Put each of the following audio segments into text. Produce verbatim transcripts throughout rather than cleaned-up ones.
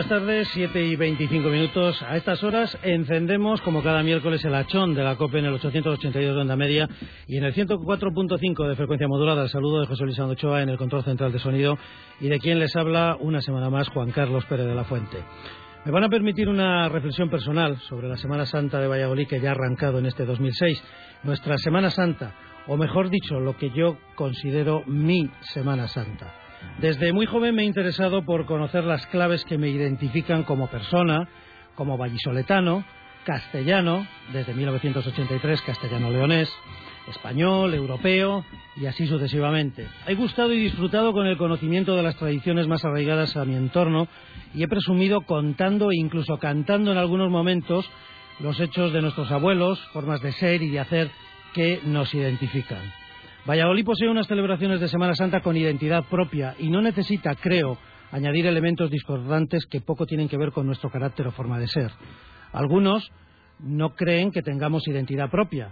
tardes, siete y veinticinco minutos. A estas horas encendemos, como cada miércoles, el hachón de la COPE en el ochocientos ochenta y dos de onda media y en el ciento cuatro punto cinco de frecuencia modulada. El saludo de José Luis Ochoa en el control central de sonido y de quien les habla una semana más, Juan Carlos Pérez de la Fuente. Me van a permitir una reflexión personal sobre la Semana Santa de Valladolid, que ya ha arrancado en este dos mil seis. Nuestra Semana Santa, o mejor dicho, lo que yo considero mi Semana Santa. Desde muy joven me he interesado por conocer las claves que me identifican como persona, como vallisoletano, castellano, desde mil novecientos ochenta y tres castellano-leonés, español, europeo y así sucesivamente. He gustado y disfrutado con el conocimiento de las tradiciones más arraigadas a mi entorno y he presumido contando e incluso cantando en algunos momentos los hechos de nuestros abuelos, formas de ser y de hacer que nos identifican. Valladolid posee unas celebraciones de Semana Santa con identidad propia y no necesita, creo, añadir elementos discordantes que poco tienen que ver con nuestro carácter o forma de ser. Algunos no creen que tengamos identidad propia.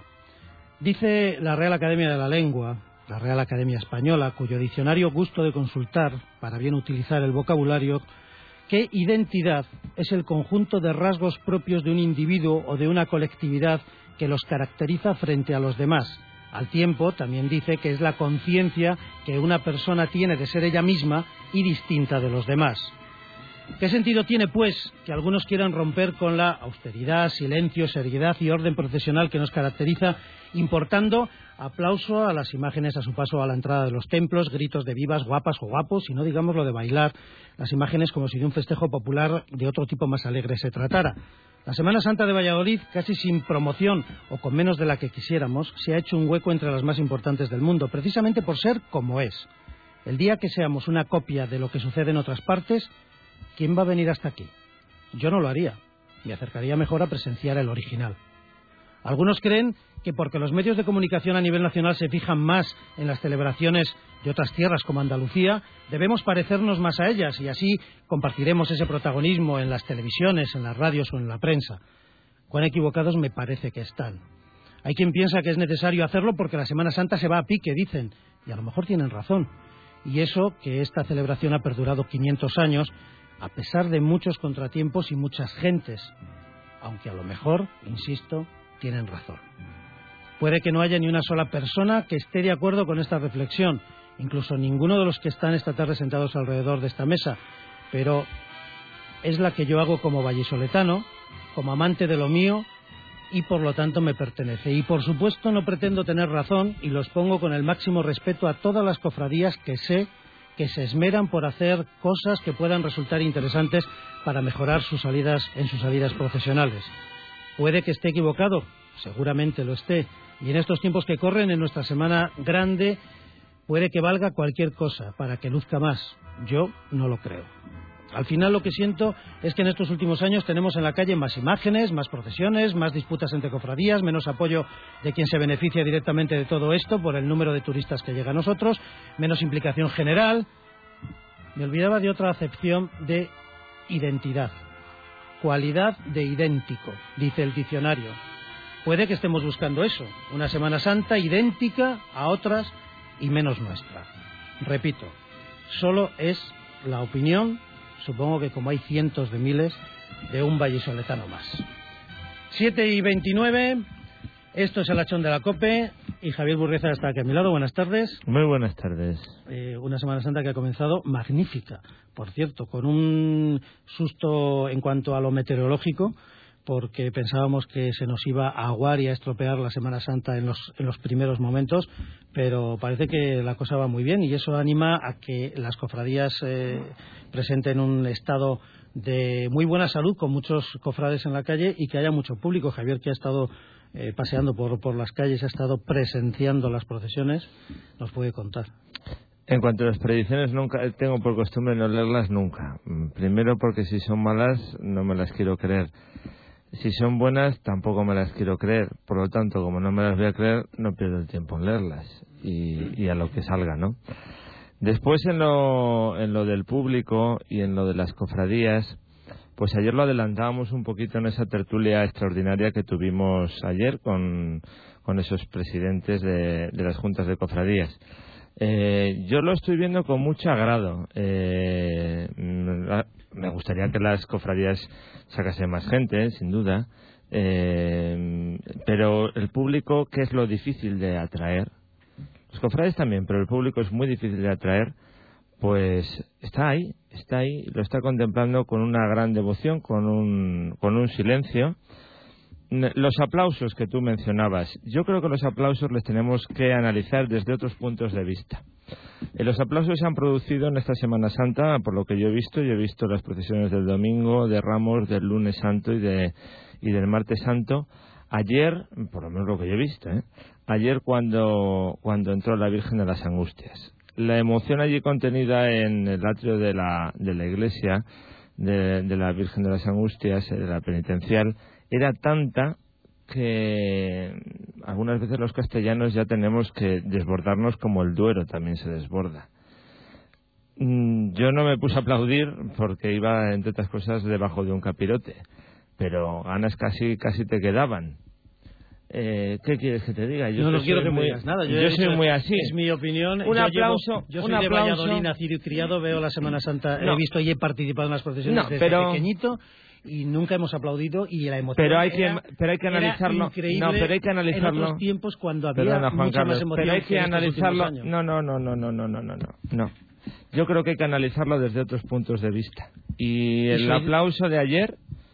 Dice la Real Academia de la Lengua, la Real Academia Española, cuyo diccionario gusto de consultar para bien utilizar el vocabulario, que identidad es el conjunto de rasgos propios de un individuo o de una colectividad que los caracteriza frente a los demás. Al tiempo, también dice que es la conciencia que una persona tiene de ser ella misma y distinta de los demás. ¿Qué sentido tiene, pues, que algunos quieran romper con la austeridad, silencio, seriedad y orden profesional que nos caracteriza, importando aplauso a las imágenes a su paso a la entrada de los templos, gritos de vivas, guapas o guapos, y no digamos lo de bailar, las imágenes como si de un festejo popular de otro tipo más alegre se tratara? La Semana Santa de Valladolid, casi sin promoción o con menos de la que quisiéramos, se ha hecho un hueco entre las más importantes del mundo, precisamente por ser como es. El día que seamos una copia de lo que sucede en otras partes, ¿quién va a venir hasta aquí? Yo no lo haría. Me acercaría mejor a presenciar el original. Algunos creen que porque los medios de comunicación a nivel nacional se fijan más en las celebraciones de otras tierras como Andalucía, debemos parecernos más a ellas y así compartiremos ese protagonismo en las televisiones, en las radios o en la prensa. Cuán equivocados me parece que están. Hay quien piensa que es necesario hacerlo porque la Semana Santa se va a pique, dicen, y a lo mejor tienen razón. Y eso que esta celebración ha perdurado quinientos años, a pesar de muchos contratiempos y muchas gentes, aunque a lo mejor, insisto, tienen razón. Puede que no haya ni una sola persona que esté de acuerdo con esta reflexión, incluso ninguno de los que están esta tarde sentados alrededor de esta mesa, pero es la que yo hago como vallisoletano, como amante de lo mío, y por lo tanto me pertenece. Y por supuesto no pretendo tener razón y los pongo con el máximo respeto a todas las cofradías que sé que se esmeran por hacer cosas que puedan resultar interesantes para mejorar sus salidas en sus salidas profesionales. Puede que esté equivocado, seguramente lo esté, y en estos tiempos que corren, en nuestra semana grande, puede que valga cualquier cosa para que luzca más. Yo no lo creo. Al final lo que siento es que en estos últimos años tenemos en la calle más imágenes, más procesiones, más disputas entre cofradías, menos apoyo de quien se beneficia directamente de todo esto por el número de turistas que llega a nosotros, menos implicación general. Me olvidaba de otra acepción de identidad. Cualidad de idéntico, dice el diccionario. Puede que estemos buscando eso, una Semana Santa idéntica a otras y menos nuestra. Repito, solo es la opinión, supongo que como hay cientos de miles, de un vallisoletano más. siete y veintinueve, esto es el hachón de la COPE y Javier Burrieza está aquí a mi lado. Buenas tardes. Muy buenas tardes. Eh, una Semana Santa que ha comenzado magnífica, por cierto, con un susto en cuanto a lo meteorológico, porque pensábamos que se nos iba a aguar y a estropear la Semana Santa en los, en los primeros momentos, pero parece que la cosa va muy bien y eso anima a que las cofradías eh, presenten un estado de muy buena salud, con muchos cofrades en la calle y que haya mucho público. Javier, que ha estado eh, paseando por, por las calles, ha estado presenciando las procesiones, nos puede contar. En cuanto a las predicciones, nunca tengo por costumbre no leerlas nunca. Primero porque si son malas no me las quiero creer. Si son buenas tampoco me las quiero creer. Por lo tanto, como no me las voy a creer, no pierdo el tiempo en leerlas y, y a lo que salga, ¿no? Después en lo, en lo del público y en lo de las cofradías, pues ayer lo adelantábamos un poquito en esa tertulia extraordinaria que tuvimos ayer con, con esos presidentes de, de las juntas de cofradías. Eh, yo lo estoy viendo con mucho agrado. Eh, me gustaría que las cofradías sacasen más gente, sin duda. Eh, pero el público, ¿qué es lo difícil de atraer? Los cofrades también, pero el público es muy difícil de atraer. Pues está ahí, está ahí, lo está contemplando con una gran devoción, con un, con un silencio. Los aplausos que tú mencionabas, yo creo que los aplausos les tenemos que analizar desde otros puntos de vista. Eh, los aplausos se han producido en esta Semana Santa, por lo que yo he visto. Yo he visto las procesiones del domingo, de Ramos, del lunes santo y, de, y del martes santo. Ayer, por lo menos lo que yo he visto, ¿eh? ayer cuando, cuando entró la Virgen de las Angustias. La emoción allí contenida en el atrio de la, de la iglesia de, de la Virgen de las Angustias, de la penitencial, era tanta que algunas veces los castellanos ya tenemos que desbordarnos como el Duero también se desborda. Yo no me puse a aplaudir porque iba, entre otras cosas, debajo de un capirote, pero ganas casi casi te quedaban. Eh, ¿Qué quieres que te diga? Yo no, no quiero que me digas nada. Yo, yo soy muy así. Es mi opinión. Un yo aplauso. Llevo, yo soy un de aplauso. Valladolid, nacido y criado. Veo la Semana Santa. No. He visto y he participado en las procesiones no, desde pero... pequeñito y nunca hemos aplaudido y la emoción. Pero hay que, era, pero hay que analizarlo. Increíble No, pero hay que analizarlo. En otros tiempos cuando había Perdona, Juan mucha Carlos, más emoción. pero hay que, que analizarlo. No, no, no, no, no, no, no, no, no. Yo creo que hay que analizarlo desde otros puntos de vista. Y el soy... aplauso de ayer.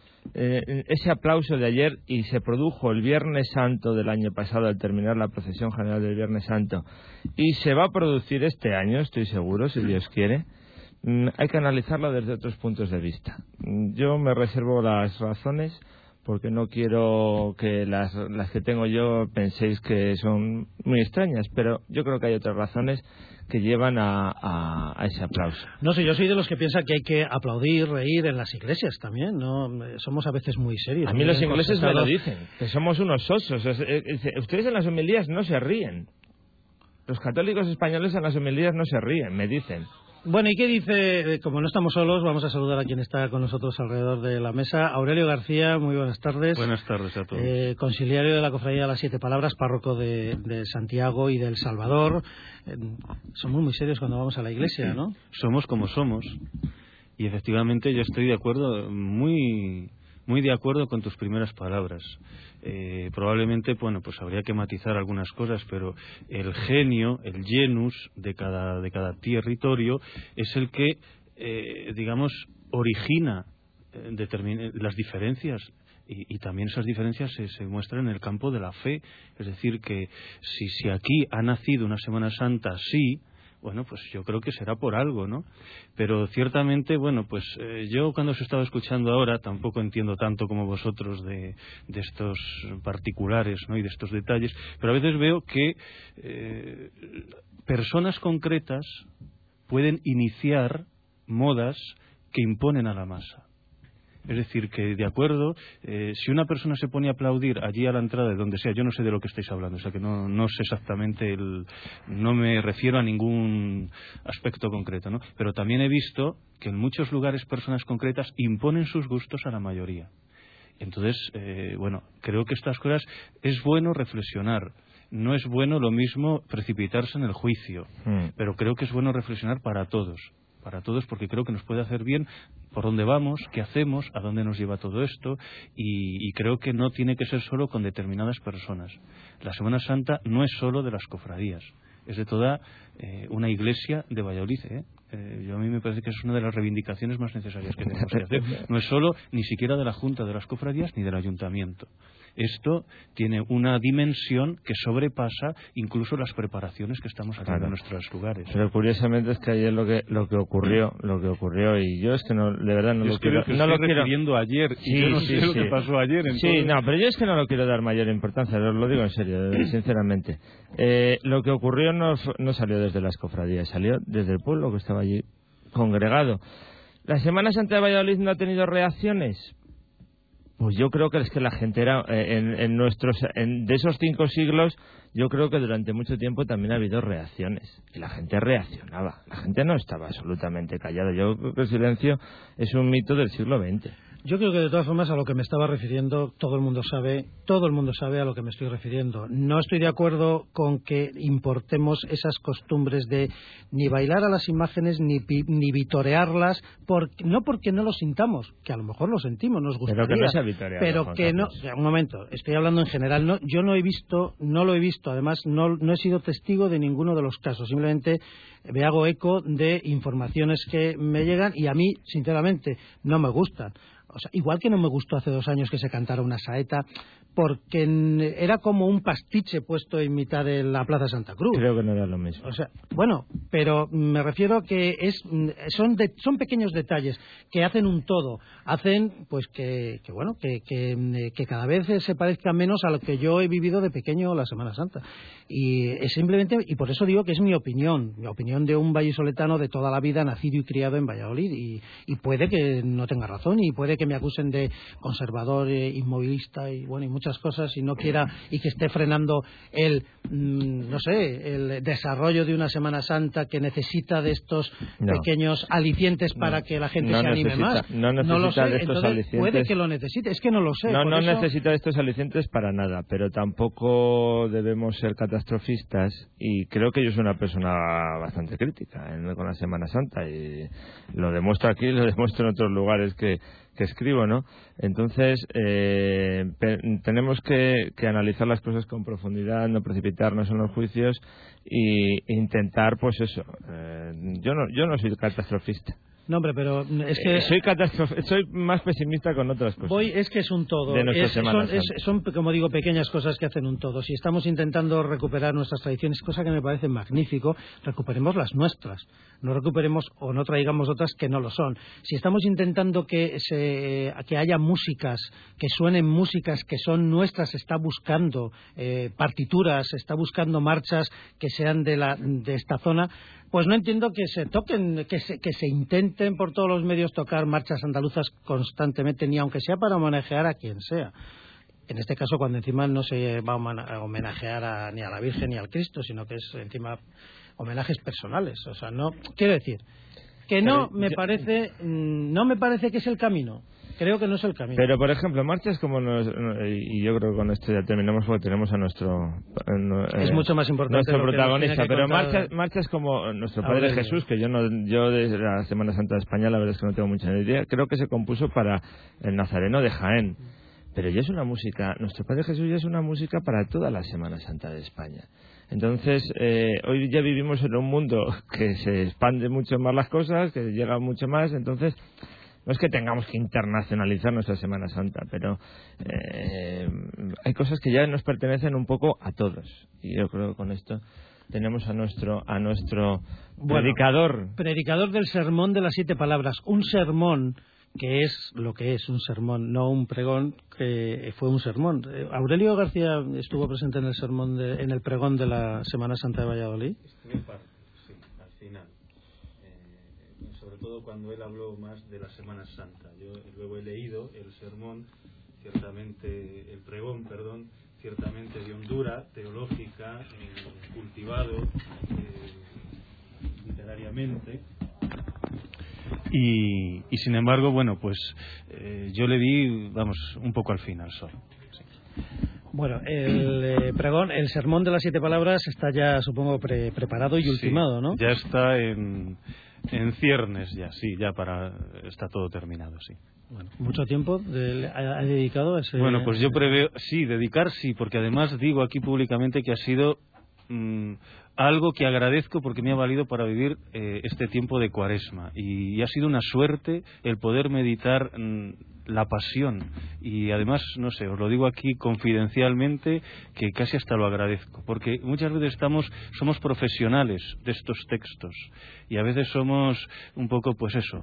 Eh, ese aplauso de ayer, y se produjo el Viernes Santo del año pasado al terminar la procesión general del Viernes Santo, y se va a producir este año, estoy seguro, si Dios quiere. mm, hay que analizarlo desde otros puntos de vista. Yo me reservo las razones porque no quiero que las, las que tengo yo penséis que son muy extrañas, pero yo creo que hay otras razones que llevan a, a, a ese aplauso. No sé, yo soy de los que piensan que hay que aplaudir, reír en las iglesias también, ¿no? Somos a veces muy serios. A mí los ingleses me lo dicen, que somos unos osos. Ustedes en las homilías no se ríen. Los católicos españoles en las homilías no se ríen, me dicen. Bueno, ¿y qué dice? Como no estamos solos, vamos a saludar a quien está con nosotros alrededor de la mesa. Aurelio García, muy buenas tardes. Buenas tardes a todos. Eh, conciliario de la Cofradía de las Siete Palabras, párroco de, de Santiago y del Salvador. Eh, somos muy serios cuando vamos a la iglesia, ¿no? Somos como somos. Y efectivamente yo estoy de acuerdo, muy... Muy de acuerdo con tus primeras palabras. Eh, probablemente, bueno, pues habría que matizar algunas cosas, pero el genio, el genus de cada, de cada territorio es el que, eh, digamos, origina eh, determina, las diferencias. Y, y también esas diferencias se, se muestran en el campo de la fe. Es decir, que si, si aquí ha nacido una Semana Santa así, bueno, pues yo creo que será por algo, ¿no? Pero ciertamente, bueno, pues eh, yo cuando os estaba escuchando ahora tampoco entiendo tanto como vosotros de, de estos particulares, ¿no? Y de estos detalles, pero a veces veo que eh, personas concretas pueden iniciar modas que imponen a la masa. Es decir, que de acuerdo, eh, si una persona se pone a aplaudir allí a la entrada de donde sea, yo no sé de lo que estáis hablando, o sea que no, no sé exactamente, el, no me refiero a ningún aspecto concreto, ¿no? Pero también he visto que en muchos lugares personas concretas imponen sus gustos a la mayoría. Entonces, eh, bueno, creo que estas cosas es bueno reflexionar. No es bueno lo mismo precipitarse en el juicio, mm. pero creo que es bueno reflexionar para todos. para todos, porque creo que nos puede hacer bien por dónde vamos, qué hacemos, a dónde nos lleva todo esto, y, y creo que no tiene que ser solo con determinadas personas. La Semana Santa no es solo de las cofradías, es de toda eh, una iglesia de Valladolid, ¿eh? Eh, yo a mí me parece que es una de las reivindicaciones más necesarias que tenemos que hacer. No es solo ni siquiera de la Junta de las Cofradías ni del Ayuntamiento. Esto tiene una dimensión que sobrepasa incluso las preparaciones que estamos haciendo claro. en nuestros lugares. Pero curiosamente es que ayer lo que lo que ocurrió, lo que ocurrió y yo es que no, de verdad no yo lo quiero, que no lo quiero refiriendo ayer y sí, yo no sí, sé sí. lo que pasó ayer. En sí, todo... no, pero yo es que no lo quiero dar mayor importancia, lo, lo digo en serio, sinceramente. Eh, lo que ocurrió no, no salió desde las cofradías, salió desde el pueblo que estaba allí congregado. ¿La Semana Santa de Valladolid no ha tenido reacciones? Pues yo creo que es que la gente era, eh, en, en nuestros, en, de esos cinco siglos, yo creo que durante mucho tiempo también ha habido reacciones. Y la gente reaccionaba. La gente no estaba absolutamente callada. Yo creo que el silencio es un mito del siglo veinte. Yo creo que de todas formas a lo que me estaba refiriendo todo el mundo sabe, todo el mundo sabe a lo que me estoy refiriendo. No estoy de acuerdo con que importemos esas costumbres de ni bailar a las imágenes ni, ni vitorearlas, por, no porque no lo sintamos, que a lo mejor lo sentimos, nos gustaría, pero que no sea vitoreado, pero que no, o sea, un momento, estoy hablando en general, no, yo no he visto, no lo he visto, además no, no he sido testigo de ninguno de los casos, simplemente me hago eco de informaciones que me llegan y a mí, sinceramente, no me gustan. O sea, igual que no me gustó hace dos años que se cantara una saeta, porque era como un pastiche puesto en mitad de la Plaza Santa Cruz. Creo que no era lo mismo. O sea, bueno, pero me refiero que es, son, de, son pequeños detalles que hacen un todo, hacen pues que, que bueno, que, que, que cada vez se parezca menos a lo que yo he vivido de pequeño la Semana Santa. Y es simplemente, y por eso digo que es mi opinión, mi opinión de un vallisoletano de toda la vida, nacido y criado en Valladolid, y, y puede que no tenga razón, y puede que me acusen de conservador, eh, inmovilista y bueno, y muchas cosas, y no quiera, y que esté frenando el, mmm, no sé, el desarrollo de una Semana Santa que necesita de estos no. pequeños alicientes para no. que la gente no se anime necesita, más. No necesita no lo sé, de estos entonces alicientes. Puede que lo necesite, es que no lo sé. No, no eso... necesita de estos alicientes para nada, pero tampoco debemos ser catastrofistas, y creo que yo soy una persona bastante crítica en, con la Semana Santa, y lo demuestro aquí, lo demuestro en otros lugares que que escribo, ¿no? Entonces, eh, pe- tenemos que, que analizar las cosas con profundidad, no precipitarnos en los juicios y intentar, pues eso, eh, yo no yo no soy catastrofista. No, hombre, pero es que... Eh, soy catastrof- soy más pesimista con otras cosas. Voy, es que es un todo. De nuestra es, Semana son, es, son, como digo, pequeñas cosas que hacen un todo. Si estamos intentando recuperar nuestras tradiciones, cosa que me parece magnífico, recuperemos las nuestras. No recuperemos o no traigamos otras que no lo son. Si estamos intentando que, se, que haya músicas, que suenen músicas que son nuestras, se está buscando eh, partituras, se está buscando marchas que sean de, la, de esta zona, pues no entiendo que se toquen, que se, que se intenten por todos los medios tocar marchas andaluzas constantemente, ni aunque sea para homenajear a quien sea. En este caso, cuando encima no se va a homenajear a, ni a la Virgen ni al Cristo, sino que es encima homenajes personales. O sea, no, quiero decir, que no me parece, no me parece que es el camino. Creo que no es el camino. Pero, por ejemplo, marchas como nos, y yo creo que con esto ya terminamos porque tenemos a nuestro eh, es mucho más importante nuestro lo protagonista, que pero contar... marchas marchas como nuestro Padre Aurelio. Jesús, que yo no yo de la Semana Santa de España la verdad es que no tengo mucha idea, creo que se compuso para el Nazareno de Jaén. Pero ya es una música, nuestro Padre Jesús ya es una música para toda la Semana Santa de España. Entonces, eh, hoy ya vivimos en un mundo que se expande mucho más las cosas, que llega mucho más, entonces no es que tengamos que internacionalizar nuestra Semana Santa, pero eh, hay cosas que ya nos pertenecen un poco a todos. Y yo creo que con esto tenemos a nuestro a nuestro bueno, predicador. Predicador del sermón de las siete palabras. Un sermón que es lo que es un sermón, no un pregón, que fue un sermón. Aurelio García estuvo presente en el sermón, de, en el pregón de la Semana Santa de Valladolid. Estuve parte, sí, al final. Eh, sobre todo cuando él habló más de la Semana Santa. Yo luego he leído el sermón, ciertamente, el pregón, perdón, ciertamente de hondura teológica, eh, cultivado eh, literariamente. Y, y sin embargo, bueno, pues eh, yo le di, vamos, un poco al final solo. Sí. Bueno, el eh, pregón, el sermón de las siete palabras está ya, supongo, pre preparado y ultimado, sí, ¿no? Ya está en, en ciernes, ya, sí, ya para, está todo terminado, sí. Bueno, ¿mucho tiempo de, ha, ha dedicado a ese...? Bueno, pues yo preveo, sí, dedicar sí, porque además digo aquí públicamente que ha sido mmm, algo que agradezco porque me ha valido para vivir eh, este tiempo de Cuaresma, y, y ha sido una suerte el poder meditar mmm, la pasión, y además, no sé, os lo digo aquí confidencialmente, que casi hasta lo agradezco, porque muchas veces estamos somos profesionales de estos textos y a veces somos un poco, pues eso,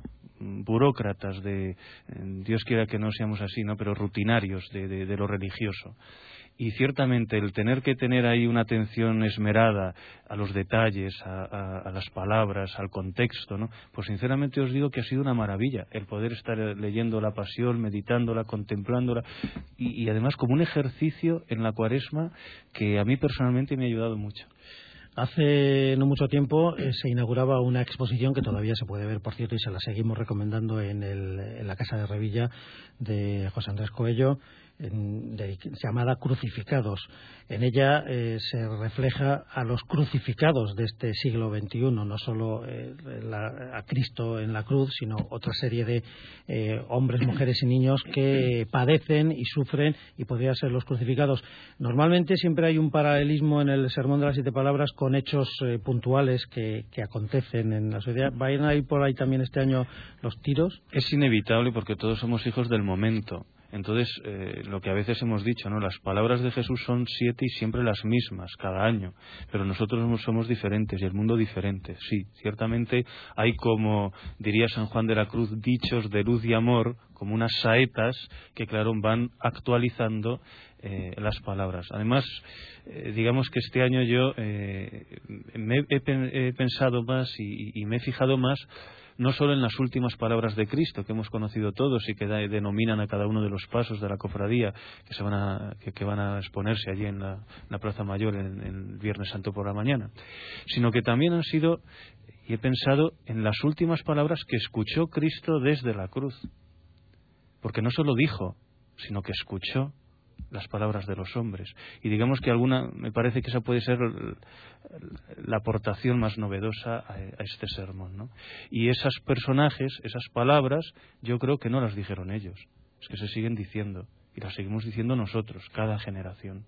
burócratas de, Dios quiera que no seamos así, ¿no?, pero rutinarios de, de, de lo religioso. Y ciertamente el tener que tener ahí una atención esmerada a los detalles, a, a, a las palabras, al contexto, ¿no? Pues sinceramente os digo que ha sido una maravilla el poder estar leyendo la Pasión, meditándola, contemplándola, y, y además como un ejercicio en la Cuaresma que a mí personalmente me ha ayudado mucho. Hace no mucho tiempo eh, se inauguraba una exposición que todavía se puede ver, por cierto, y se la seguimos recomendando en, el, en la Casa de Revilla de José Andrés Coello, en, de, llamada Crucificados. En ella eh, se refleja a los crucificados de este siglo veintiuno, no solo eh, la, a Cristo en la cruz, sino otra serie de eh, hombres, mujeres y niños que padecen y sufren y podrían ser los crucificados. Normalmente siempre hay un paralelismo en el Sermón de las Siete Palabras con hechos eh, puntuales que, que acontecen en la sociedad. ¿Vayan a ir por ahí también este año los tiros? Es inevitable porque todos somos hijos del momento. Entonces, eh, lo que a veces hemos dicho, ¿no? Las palabras de Jesús son siete y siempre las mismas, cada año. Pero nosotros somos diferentes y el mundo diferente. Sí, ciertamente hay, como diría San Juan de la Cruz, dichos de luz y amor, como unas saetas que, claro, van actualizando eh, las palabras. Además, eh, digamos que este año yo eh, me he, he pensado más y, y me he fijado más no solo en las últimas palabras de Cristo que hemos conocido todos y que da, denominan a cada uno de los pasos de la cofradía que se van a, que, que van a exponerse allí en la, en la Plaza Mayor en, en el Viernes Santo por la mañana, sino que también han sido, y he pensado en las últimas palabras que escuchó Cristo desde la cruz, porque no solo dijo, sino que escuchó las palabras de los hombres. Y digamos que alguna, me parece que esa puede ser la aportación más novedosa a, a este sermón, ¿no? Y esos personajes, esas palabras, yo creo que no las dijeron ellos, es que se siguen diciendo, y las seguimos diciendo nosotros, cada generación.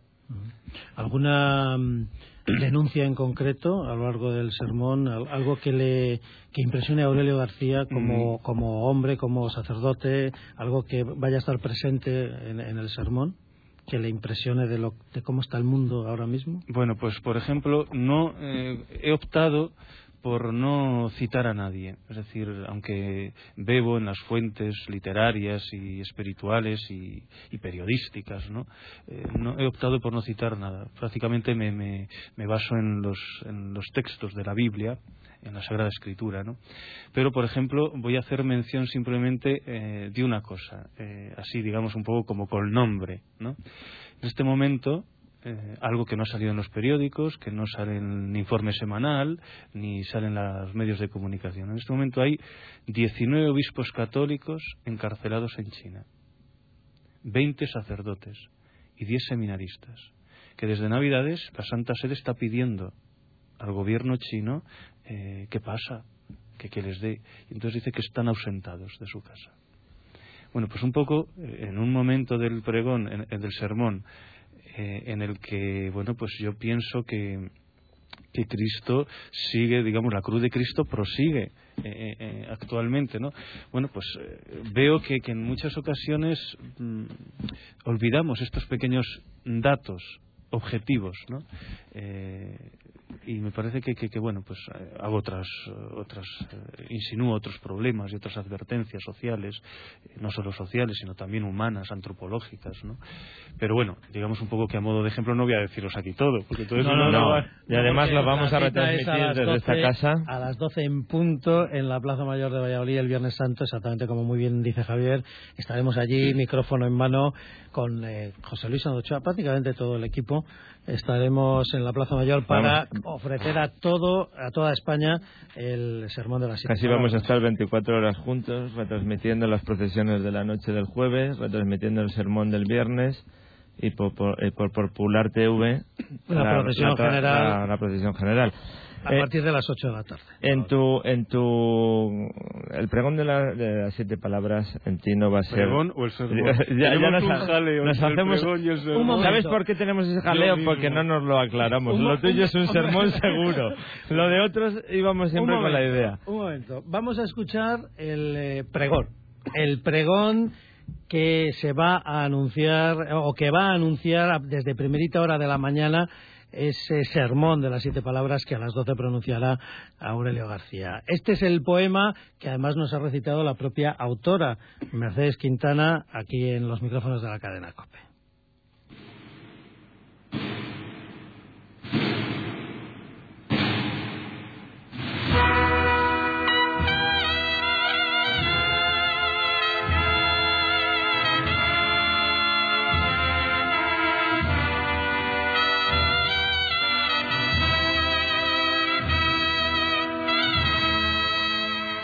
¿Alguna denuncia en concreto a lo largo del sermón, algo que le que impresione a Aurelio García como, como hombre, como sacerdote, algo que vaya a estar presente en, en el sermón, que le impresione de, lo, de cómo está el mundo ahora mismo? Bueno, pues por ejemplo, no eh, he optado por no citar a nadie, es decir, aunque bebo en las fuentes literarias y espirituales y, y periodísticas, ¿no? Eh, no he optado por no citar nada. Prácticamente me, me, me baso en los, en los textos de la Biblia, en la Sagrada Escritura, ¿no? Pero, por ejemplo, voy a hacer mención simplemente eh, de una cosa, eh, así, digamos, un poco como con nombre, ¿no? En este momento, Eh, algo que no ha salido en los periódicos, que no sale en el informe semanal, ni sale en los medios de comunicación. En este momento hay diecinueve obispos católicos encarcelados en China, veinte sacerdotes y diez seminaristas, que desde Navidades la Santa Sede está pidiendo al gobierno chino eh, qué pasa, que, que les dé. Y entonces dice que están ausentados de su casa. Bueno, pues un poco, eh, en un momento del pregón, en, en del sermón, Eh, en el que, bueno, pues yo pienso que, que Cristo sigue, digamos, la cruz de Cristo prosigue eh, eh, actualmente, ¿no? Bueno, pues eh, veo que, que en muchas ocasiones mmm, olvidamos estos pequeños datos objetivos, ¿no? Eh, y me parece que, que, que bueno, pues eh, hago otras, otras eh, insinúo otros problemas y otras advertencias sociales, eh, no solo sociales, sino también humanas, antropológicas, ¿no? Pero bueno, digamos un poco que a modo de ejemplo no voy a deciros aquí todo, porque todo eso no, no, no, no, no. Y además lo vamos a retransmitir a desde doce, esta casa. A las doce en punto, en la Plaza Mayor de Valladolid, el Viernes Santo, exactamente como muy bien dice Javier. Estaremos allí, micrófono en mano, con eh, José Luis Sandochoa, prácticamente todo el equipo. Estaremos en la Plaza Mayor para vamos. ofrecer a todo, a toda España, el sermón de las siete Casi vamos a estar veinticuatro horas juntos, retransmitiendo las procesiones de la noche del jueves, retransmitiendo el sermón del viernes, y por, por, por Popular T V la, la procesión la, general la, la procesión general a eh, partir de las ocho de la tarde. En tu en tu el pregón de, la, de las siete palabras en ti no va a ser pregón o el sermón. ya, ya nos, un jaleo, nos hacemos el y el sermón. ¿Sabes por qué tenemos ese jaleo? Porque no nos lo aclaramos. Un, lo tuyo un, es un, un sermón seguro. Lo de otros íbamos siempre momento, con la idea. Un momento, vamos a escuchar el eh, pregón. El pregón que se va a anunciar o que va a anunciar desde primerita hora de la mañana ese sermón de las siete palabras que a las doce pronunciará Aurelio García. Este es el poema que además nos ha recitado la propia autora, Mercedes Quintana, aquí en los micrófonos de la cadena COPE.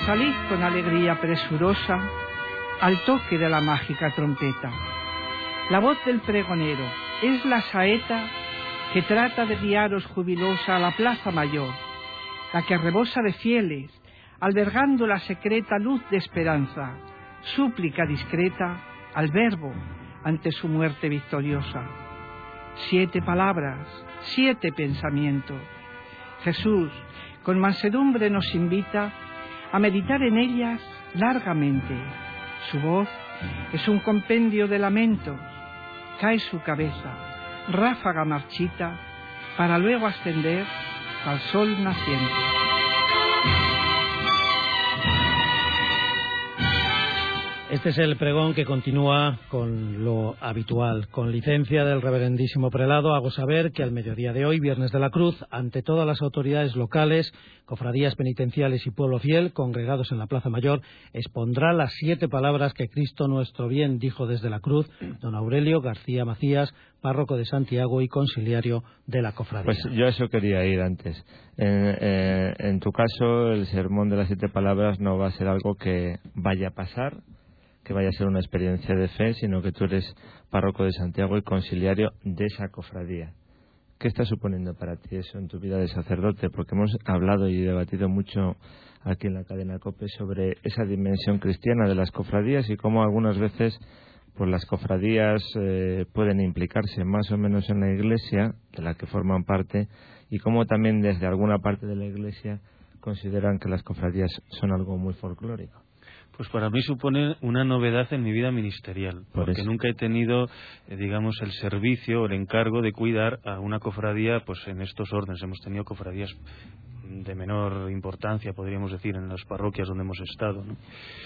salid con alegría presurosa al toque de la mágica trompeta. La voz del pregonero es la saeta que trata de guiaros jubilosa a la plaza mayor, la que rebosa de fieles, albergando la secreta luz de esperanza, súplica discreta al Verbo ante su muerte victoriosa. Siete palabras, siete pensamientos. Jesús, con mansedumbre, nos invita a meditar en ellas largamente. Su voz es un compendio de lamentos. Cae su cabeza, ráfaga marchita, para luego ascender al sol naciente. Este es el pregón que continúa con lo habitual. Con licencia del reverendísimo prelado, hago saber que al mediodía de hoy, Viernes de la Cruz, ante todas las autoridades locales, cofradías penitenciales y pueblo fiel, congregados en la Plaza Mayor, expondrá las siete palabras que Cristo nuestro bien dijo desde la cruz, don Aurelio García Macías, párroco de Santiago y conciliario de la cofradía. Pues yo a eso quería ir antes. En, eh, en tu caso, el sermón de las siete palabras no va a ser algo que vaya a pasar, que vaya a ser una experiencia de fe, sino que tú eres párroco de Santiago y conciliario de esa cofradía. ¿Qué está suponiendo para ti eso en tu vida de sacerdote? Porque hemos hablado y debatido mucho aquí en la cadena COPE sobre esa dimensión cristiana de las cofradías y cómo algunas veces pues las cofradías eh, pueden implicarse más o menos en la Iglesia, de la que forman parte, y cómo también desde alguna parte de la Iglesia consideran que las cofradías son algo muy folclórico. Pues para mí supone una novedad en mi vida ministerial, Por porque eso. nunca he tenido, eh, digamos, el servicio o el encargo de cuidar a una cofradía pues en estos órdenes. Hemos tenido cofradías de menor importancia, podríamos decir, en las parroquias donde hemos estado, ¿no?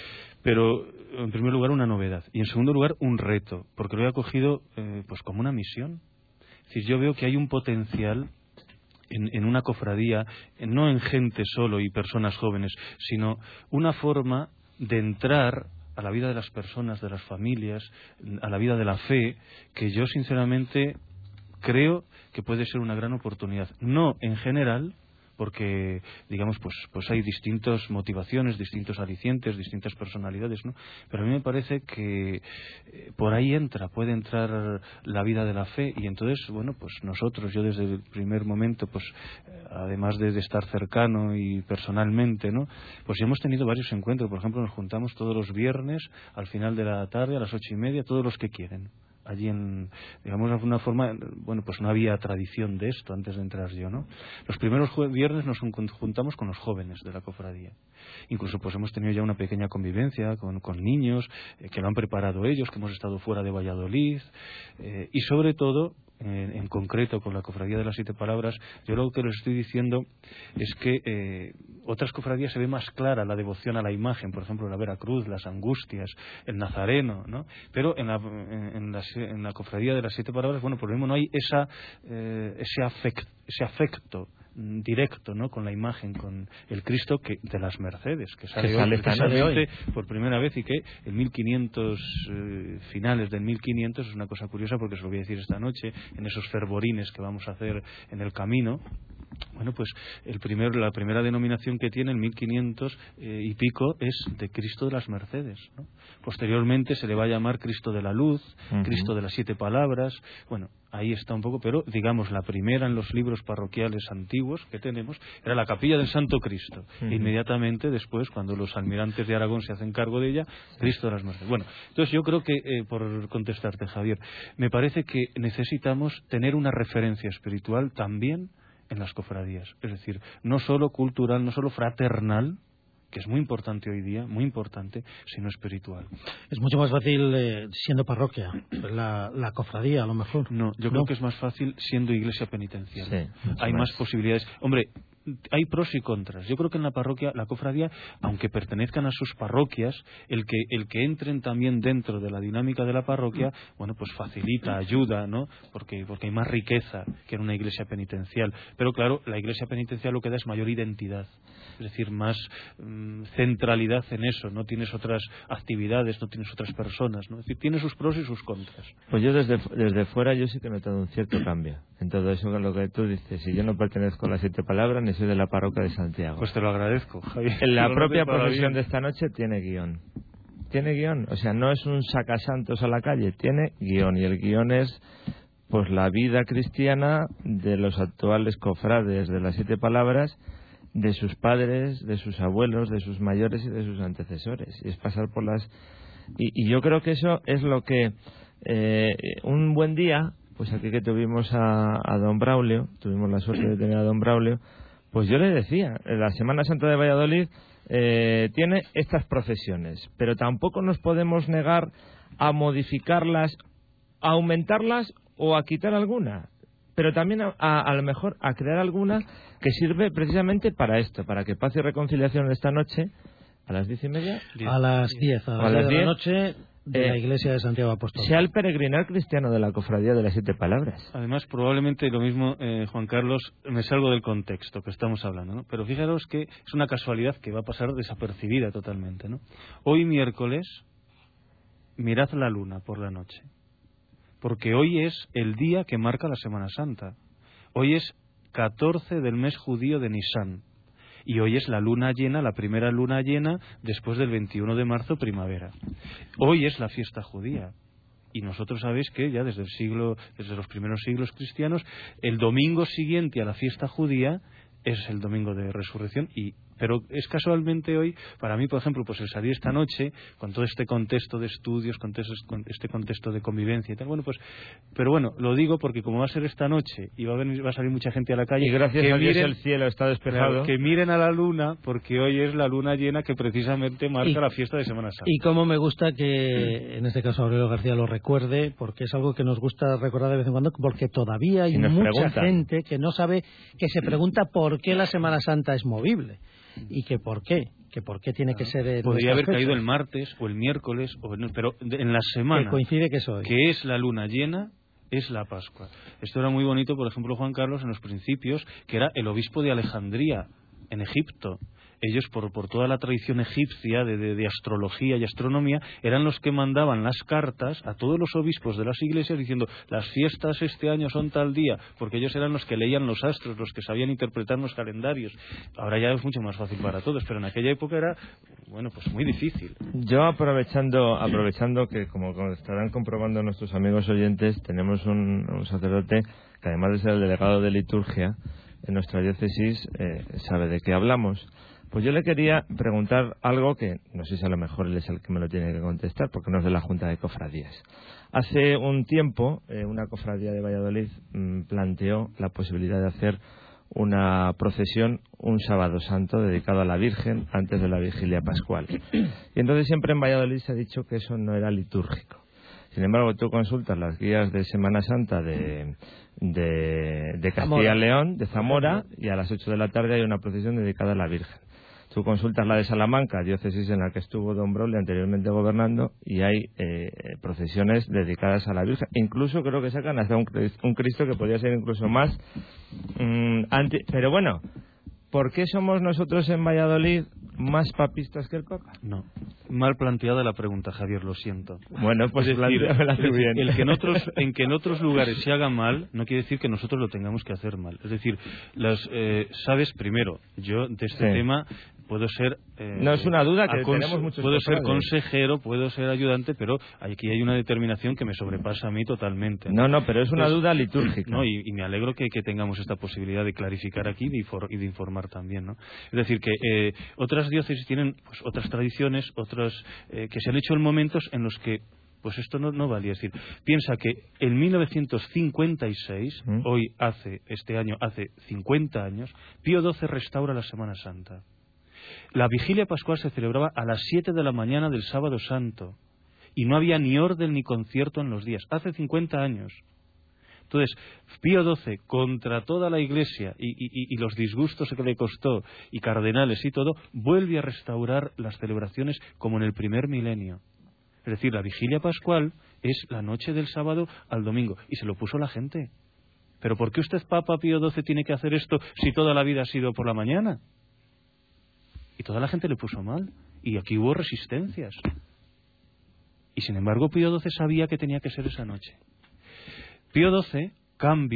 Pero, en primer lugar, una novedad. Y, en segundo lugar, un reto, porque lo he acogido eh, pues como una misión. Es decir, yo veo que hay un potencial en, en una cofradía, en, no en gente solo y personas jóvenes, sino una forma de entrar a la vida de las personas, de las familias, a la vida de la fe, que yo sinceramente creo que puede ser una gran oportunidad. No en general, porque digamos pues pues hay distintas motivaciones, distintos alicientes, distintas personalidades, ¿no? Pero a mí me parece que eh, por ahí entra, puede entrar la vida de la fe, y entonces, bueno, pues nosotros, yo desde el primer momento, pues eh, además de, de estar cercano y personalmente, ¿no? Pues hemos tenido varios encuentros. Por ejemplo, nos juntamos todos los viernes al final de la tarde a las ocho y media, todos los que quieren. Allí en, digamos, de alguna forma, bueno, pues no había tradición de esto antes de entrar yo, ¿no? Los primeros viernes nos juntamos con los jóvenes de la cofradía. Incluso pues hemos tenido ya una pequeña convivencia con, con niños, eh, que lo han preparado ellos, que hemos estado fuera de Valladolid, eh, y sobre todo, en, en concreto con la cofradía de las siete palabras, yo lo que les estoy diciendo es que eh, otras cofradías se ve más clara la devoción a la imagen, por ejemplo la Veracruz, las Angustias, el Nazareno, ¿no? Pero en la, en, en, la, en la cofradía de las siete palabras, bueno, por lo mismo no hay esa, eh, ese, afect, ese afecto directo, ¿no?, con la imagen, con el Cristo que de las Mercedes, que sale, que sale hoy, precisamente por primera vez, y que en mil quinientos, eh, finales del mil quinientos, es una cosa curiosa porque os lo voy a decir esta noche, en esos fervorines que vamos a hacer en el camino. Bueno, pues el primer, la primera denominación que tiene, en mil quinientos eh, y pico, es de Cristo de las Mercedes, ¿no? Posteriormente se le va a llamar Cristo de la Luz, uh-huh. Cristo de las Siete Palabras. Bueno, ahí está un poco, pero digamos la primera en los libros parroquiales antiguos que tenemos era la Capilla del Santo Cristo. Uh-huh. E inmediatamente después, cuando los almirantes de Aragón se hacen cargo de ella, Cristo de las Mercedes. Bueno, entonces yo creo que, eh, por contestarte, Javier, me parece que necesitamos tener una referencia espiritual también en las cofradías, es decir, no solo cultural, no solo fraternal, que es muy importante hoy día, muy importante, sino espiritual. Es mucho más fácil eh, siendo parroquia, la, la cofradía a lo mejor. No, yo ¿No? creo que es más fácil siendo iglesia penitencial. Sí, hay más. más posibilidades. Hombre, hay pros y contras. Yo creo que en la parroquia, la cofradía, aunque pertenezcan a sus parroquias, el que el que entren también dentro de la dinámica de la parroquia, bueno, pues facilita, ayuda, ¿no? Porque porque hay más riqueza que en una iglesia penitencial. Pero claro, la iglesia penitencial lo que da es mayor identidad, es decir, más mmm, centralidad en eso. No tienes otras actividades, no tienes otras personas, ¿no? Es decir, tiene sus pros y sus contras. Pues yo desde desde fuera yo sí que he notado un cierto cambio en todo eso, con lo que tú dices. Si yo no pertenezco a las siete palabras, ni que soy de la parroquia de Santiago. Pues te lo agradezco, Javier. La no propia procesión de esta noche tiene guión. Tiene guión, o sea, no es un sacasantos a la calle, tiene guión, y el guión es pues la vida cristiana de los actuales cofrades de las siete palabras, de sus padres, de sus abuelos, de sus mayores y de sus antecesores. Y es pasar por las... Y, y yo creo que eso es lo que eh, un buen día, pues aquí que tuvimos a, a don Braulio, tuvimos la suerte de tener a don Braulio, pues yo le decía, la Semana Santa de Valladolid eh, tiene estas procesiones, pero tampoco nos podemos negar a modificarlas, a aumentarlas o a quitar alguna, pero también a, a, a lo mejor a crear alguna que sirve precisamente para esto, para que paz y reconciliación esta noche a las diez y media, a las diez, a, a las diez de la noche de eh, la Iglesia de Santiago Apóstol, sea el peregrinar cristiano de la Cofradía de las Siete Palabras. Además, probablemente lo mismo, eh, Juan Carlos, me salgo del contexto que estamos hablando, ¿no? Pero fijaros que es una casualidad que va a pasar desapercibida totalmente, ¿no? Hoy miércoles, mirad la luna por la noche, porque hoy es el día que marca la Semana Santa. Hoy es catorce del mes judío de Nisan, y hoy es la luna llena, la primera luna llena después del veintiuno de marzo, primavera. Hoy es la fiesta judía. Y nosotros sabéis que ya desde el siglo, desde los primeros siglos cristianos, el domingo siguiente a la fiesta judía es el domingo de resurrección. Y pero es casualmente hoy, para mí, por ejemplo, pues el salir esta noche, con todo este contexto de estudios, con este contexto de convivencia y tal, bueno, pues, pero bueno, lo digo porque como va a ser esta noche y va a venir, va a salir mucha gente a la calle, y gracias que a Dios miren, el cielo está despejado, claro, que miren a la luna, porque hoy es la luna llena que precisamente marca y, la fiesta de Semana Santa. Y cómo me gusta que, en este caso, Aurelio García lo recuerde, porque es algo que nos gusta recordar de vez en cuando, porque todavía hay mucha preguntan. gente que no sabe, que se pregunta por qué la Semana Santa es movible. Y que por qué, que por qué tiene que ser en podría haber fechas. caído el martes o el miércoles o en, pero en la semana que coincide que es hoy, que es la luna llena, es la Pascua. Esto era muy bonito, por ejemplo, Juan Carlos, en los principios, que era el obispo de Alejandría en Egipto. Ellos, por, por toda la tradición egipcia de, de, de astrología y astronomía, eran los que mandaban las cartas a todos los obispos de las iglesias diciendo, las fiestas este año son tal día, porque ellos eran los que leían los astros, los que sabían interpretar los calendarios. Ahora ya es mucho más fácil para todos, pero en aquella época era, bueno, pues muy difícil. Yo aprovechando aprovechando que, como estarán comprobando nuestros amigos oyentes, tenemos un, un sacerdote que, además de ser el delegado de liturgia en nuestra diócesis, eh, sabe de qué hablamos. Pues yo le quería preguntar algo que no sé si a lo mejor él es el que me lo tiene que contestar, porque no es de la Junta de Cofradías. Hace un tiempo, eh, una cofradía de Valladolid mmm, planteó la posibilidad de hacer una procesión un sábado santo dedicado a la Virgen antes de la vigilia pascual. Y entonces siempre en Valladolid se ha dicho que eso no era litúrgico. Sin embargo, tú consultas las guías de Semana Santa de, de, de Castilla y León, de Zamora, y a las ocho de la tarde hay una procesión dedicada a la Virgen. Tú consultas la de Salamanca, diócesis en la que estuvo don Brole anteriormente gobernando, y hay eh, procesiones dedicadas a la Virgen. Incluso creo que sacan hasta un, un Cristo que podría ser incluso más mmm, anti... Pero bueno, ¿por qué somos nosotros en Valladolid más papistas que el Papa? No, mal planteada la pregunta, Javier, lo siento. Bueno, pues es decir, planteamela tú bien. El que en otros, en que en otros lugares se haga mal no quiere decir que nosotros lo tengamos que hacer mal. Es decir, las, eh, sabes, primero, yo de este sí. tema puedo ser eh, no es una duda que tenemos muchos puedo ser cofrades. consejero, puedo ser ayudante, pero aquí hay una determinación que me sobrepasa a mí totalmente. No, no, pero es una Entonces, duda litúrgica. No, y, y me alegro que, que tengamos esta posibilidad de clarificar aquí y, for, y de informar también, ¿no? Es decir, que eh, otras diócesis tienen pues, otras tradiciones, otras eh, que se han hecho en momentos en los que pues esto no, no valía. Es decir, piensa que en mil novecientos cincuenta y seis, ¿Mm? hoy hace, este año hace cincuenta años, Pío doce restaura la Semana Santa. La vigilia pascual se celebraba a las siete de la mañana del sábado santo y no había ni orden ni concierto en los días, hace cincuenta años. Entonces, Pío doce, contra toda la Iglesia y, y, y los disgustos que le costó, y cardenales y todo, vuelve a restaurar las celebraciones como en el primer milenio. Es decir, la vigilia pascual es la noche del sábado al domingo, y se lo puso la gente. ¿Pero por qué usted, Papa Pío doce, tiene que hacer esto si toda la vida ha sido por la mañana? Y toda la gente le puso mal, y aquí hubo resistencias. Y sin embargo Pío doce sabía que tenía que ser esa noche. Pío doce cambia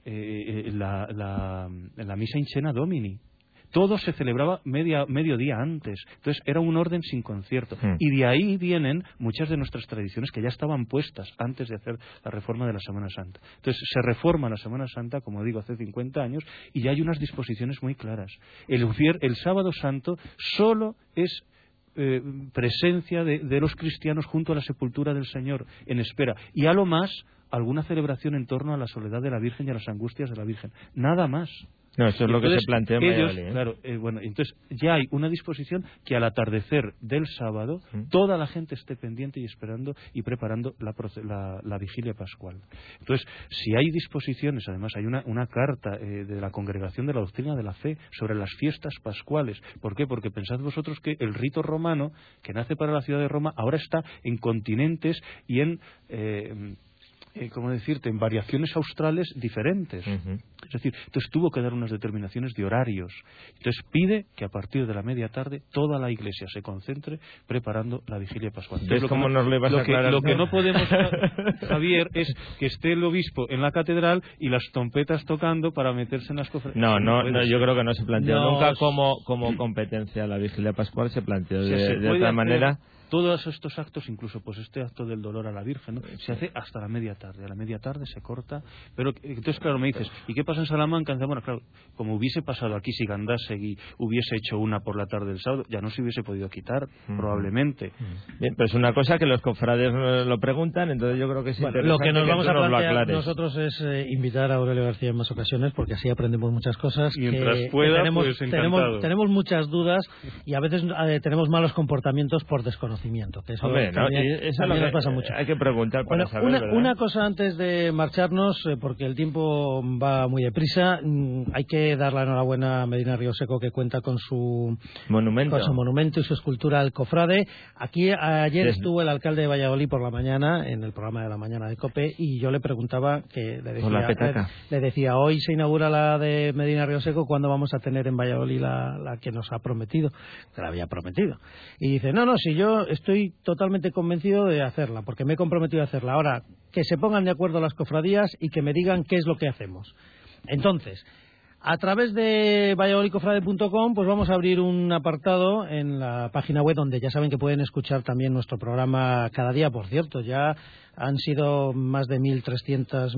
eh, la, la, la misa in cena Domini. Todo se celebraba media, medio día antes. Entonces era un orden sin concierto. Mm. Y de ahí vienen muchas de nuestras tradiciones que ya estaban puestas antes de hacer la reforma de la Semana Santa. Entonces se reforma la Semana Santa, como digo, hace cincuenta años, y ya hay unas disposiciones muy claras. El, el Sábado Santo solo es eh, presencia de, de los cristianos junto a la sepultura del Señor, en espera. Y a lo más, alguna celebración en torno a la soledad de la Virgen y a las angustias de la Virgen. Nada más. No, eso es lo entonces, que se plantea en ellos, Valladolid, ¿eh? Claro, eh, bueno, entonces ya hay una disposición que al atardecer del sábado ¿Mm? toda la gente esté pendiente y esperando y preparando la, la, la vigilia pascual. Entonces, si hay disposiciones, además hay una, una carta eh, de la Congregación de la Doctrina de la Fe sobre las fiestas pascuales. ¿Por qué? Porque pensad vosotros que el rito romano, que nace para la ciudad de Roma, ahora está en continentes y en... Eh, Eh, ¿cómo decirte?, en variaciones australes diferentes. Uh-huh. Es decir, entonces tuvo que dar unas determinaciones de horarios. Entonces pide que a partir de la media tarde toda la Iglesia se concentre preparando la vigilia pascual. ¿Ves lo cómo que, nos le vas lo a aclarar? Que, lo que no podemos, Javier, es que esté el obispo en la catedral y las trompetas tocando para meterse en las cofradías. No, no, no, yo creo que no se planteó no, nunca como, como competencia la vigilia pascual, se planteó de, se de otra manera. Todos estos actos, incluso pues este acto del dolor a la Virgen, ¿no? Se hace hasta la media tarde. A la media tarde se corta. Pero entonces, claro, me dices, ¿y qué pasa en Salamanca? Bueno, claro, como hubiese pasado aquí si Gandásegui hubiese hecho una por la tarde del sábado, ya no se hubiese podido quitar, mm. probablemente. Bien, pero es una cosa que los cofrades lo preguntan, entonces yo creo que es bueno, interesante lo que nos que vamos a nos plantear nosotros es eh, invitar a Aurelio García en más ocasiones, porque así aprendemos muchas cosas. Mientras que, pueda, que tenemos, pues tenemos, tenemos muchas dudas y a veces eh, tenemos malos comportamientos por desconocimiento, que eso Hombre, también, no, eso también lo nos pasa mucho. Hay que preguntar para bueno, saber, una, ¿verdad? una cosa antes de marcharnos, eh, porque el tiempo va muy deprisa, mm, hay que dar la enhorabuena a Medina Río Seco, que cuenta con su monumento, con su monumento y su escultura al cofrade. Aquí ayer Desde... estuvo el alcalde de Valladolid por la mañana, en el programa de la mañana de COPE, y yo le preguntaba, que le decía, la le, le decía, hoy se inaugura la de Medina Río Seco, ¿cuándo vamos a tener en Valladolid la, la que nos ha prometido? Que la había prometido. Y dice, no, no, si yo estoy totalmente convencido de hacerla, porque me he comprometido a hacerla. Ahora, que se pongan de acuerdo las cofradías y que me digan qué es lo que hacemos. Entonces, a través de valladolid cofrade punto com, pues vamos a abrir un apartado en la página web donde ya saben que pueden escuchar también nuestro programa cada día. Por cierto, ya han sido más de mil trescientas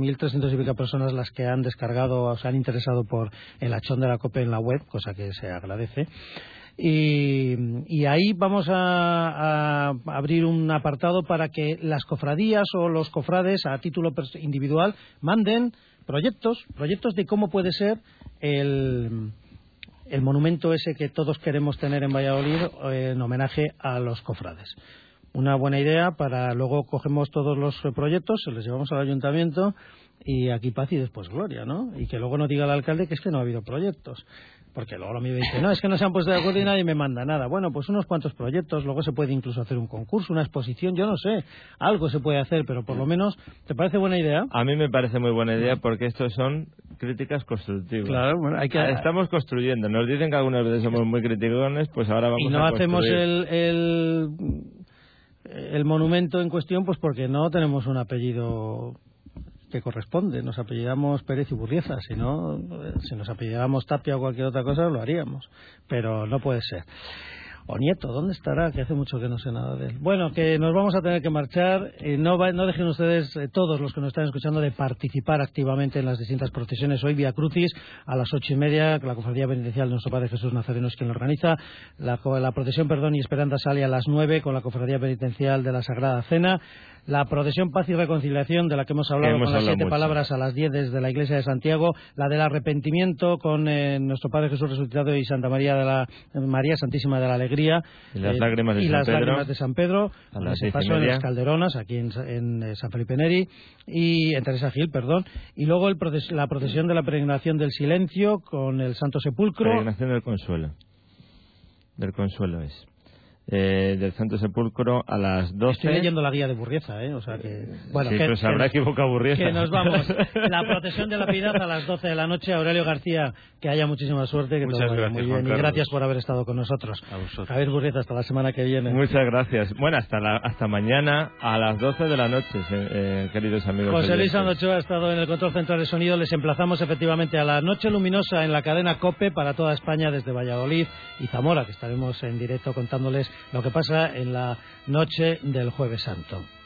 y pico personas las que han descargado o se han interesado por el Achón de la COPE en la web, cosa que se agradece. Y, y ahí vamos a, a abrir un apartado para que las cofradías o los cofrades a título individual manden proyectos, proyectos de cómo puede ser el, el monumento ese que todos queremos tener en Valladolid en homenaje a los cofrades. Una buena idea para luego cogemos todos los proyectos, se los llevamos al ayuntamiento y aquí paz y después gloria, ¿no? Y que luego no diga el alcalde que es que no ha habido proyectos. Porque luego lo mismo dice, no, es que no se han puesto de acuerdo y nadie me manda nada. Bueno, pues unos cuantos proyectos, luego se puede incluso hacer un concurso, una exposición, yo no sé, algo se puede hacer, pero por lo menos, ¿te parece buena idea? A mí me parece muy buena idea porque estos son críticas constructivas. Claro, bueno, hay que... Estamos construyendo, nos dicen que algunas veces somos muy criticones, pues ahora vamos a Y no a hacemos el, el, el monumento en cuestión, pues porque no tenemos un apellido que corresponde, nos apellidamos Pérez y Burrieza, si no, si nos apellidamos Tapia o cualquier otra cosa lo haríamos, pero no puede ser. O Nieto, ¿dónde estará? Que hace mucho que no sé nada de él. Bueno, que nos vamos a tener que marchar. Eh, no, va, no dejen ustedes, eh, todos los que nos están escuchando, de participar activamente en las distintas procesiones. Hoy, Vía Crucis, a las ocho y media, la Cofradía Penitencial de Nuestro Padre Jesús Nazareno es quien lo organiza. La, la procesión Perdón y Esperanza sale a las nueve con la Cofradía Penitencial de la Sagrada Cena. La procesión Paz y Reconciliación, de la que hemos hablado hemos con las siete mucho. palabras, a las diez desde la Iglesia de Santiago. La del arrepentimiento con eh, Nuestro Padre Jesús Resucitado y Santa María de la María Santísima de la Alegría. Y las, eh, lágrimas, de y San las Pedro, lágrimas de San Pedro. A las se pasó en las Calderonas, aquí en, en, en San Felipe Neri, y en Teresa Gil, perdón. Y luego el proces, la procesión de la peregrinación del silencio con el Santo Sepulcro. Peregrinación del Consuelo. Del Consuelo es. eh, del Santo Sepulcro a las doce. Estoy leyendo la guía de Burrieza, ¿eh? O sea que... Bueno, sí, que, pero se habrá que, equivocado Burrieza. Que nos vamos. La procesión de la Piedad a las doce de la noche. Aurelio García, que haya muchísima suerte, que Muchas todo vaya gracias, muy bien. Juan Carlos. Y gracias por haber estado con nosotros. A vosotros. Javier Burrieza, hasta la semana que viene. Muchas gracias. Bueno, hasta la, hasta mañana a las doce de la noche, eh, eh, queridos amigos. José Luis Sandochoa ha estado en el control central de sonido. Les emplazamos efectivamente a la Noche Luminosa en la cadena COPE para toda España desde Valladolid y Zamora, que estaremos en directo contándoles lo que pasa en la noche del Jueves Santo.